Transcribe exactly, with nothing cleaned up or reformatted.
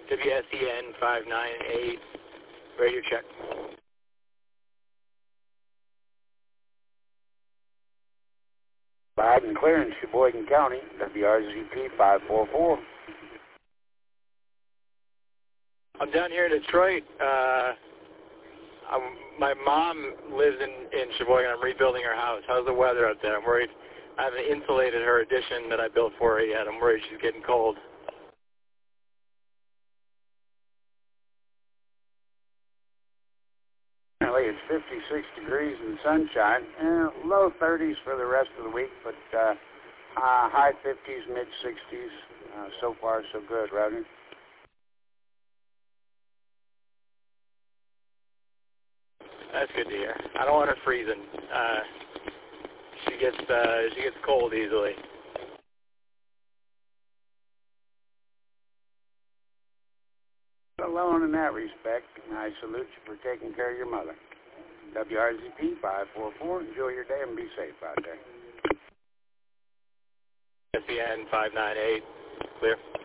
W S E N five nine eight, radio check. Loud and clear in Sheboygan County, W R Z P five four four. I'm down here in Detroit. Uh, I'm, my mom lives in, in Sheboygan. I'm rebuilding her house. How's the weather out there? I'm worried. I haven't insulated her addition that I built for her yet. I'm worried she's getting cold. Currently it's fifty-six degrees and sunshine. Eh, low thirties for the rest of the week, but uh, uh, high fifties, mid sixties. Uh, so far, so good, Rodney. That's good to hear. I don't want her freezing. Uh, she gets uh, she gets cold easily. Alone in that respect, I salute you for taking care of your mother. W R Z P five four four. Enjoy your day and be safe out there. S E N five nine eight. Clear.